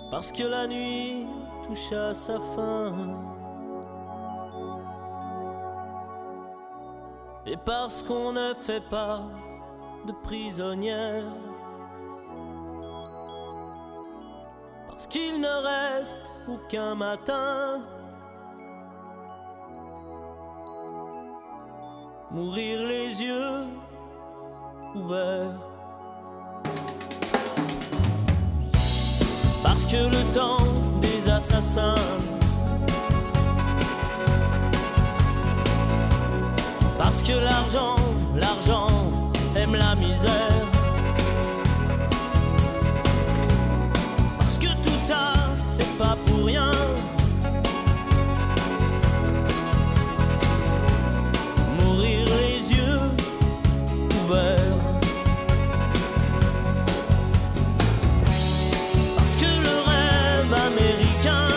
parce que la nuit touche à sa fin, et parce qu'on ne fait pas de prisonnière, parce qu'il ne reste aucun matin. Mourir les yeux ouverts, parce que le temps des assassins parce que l'argent aime la misère, parce que tout ça c'est pas pour rien. Mourir les yeux ouverts, parce que le rêve américain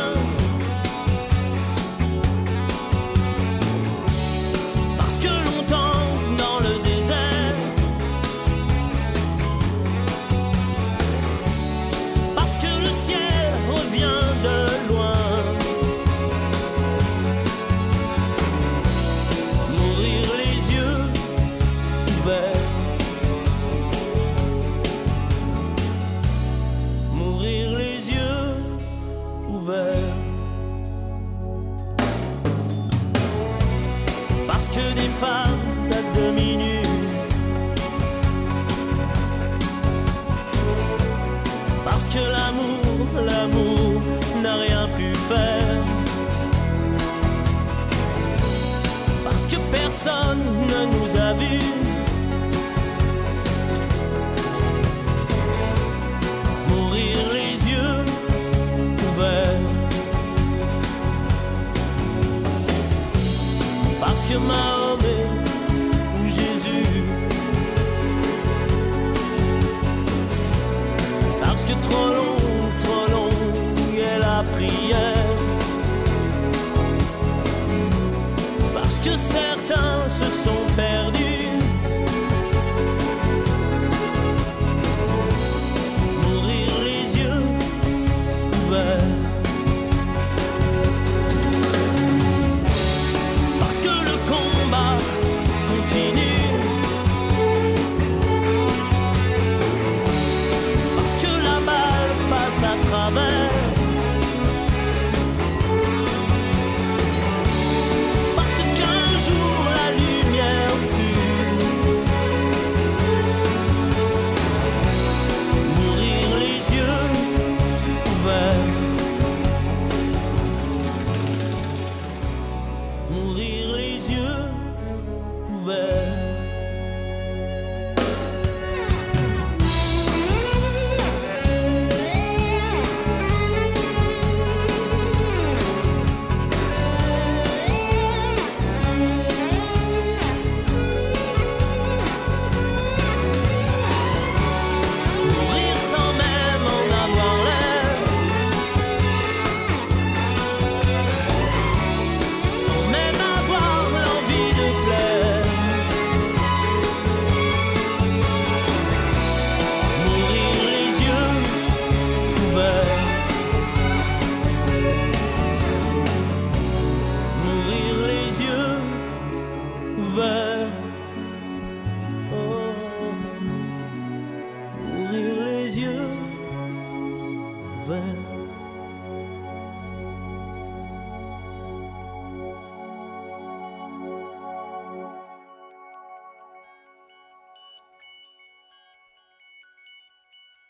parce que des femmes à demi nues, parce que l'amour n'a rien pu faire, parce que personne ne nous a vus. Mourir les yeux ouverts, parce que Mahomet ou Jésus, parce que trop long est la prière, parce que certains se sont perdus. Mourir les yeux ouverts, mourir les yeux ouverts. Mourir les yeux ouverts.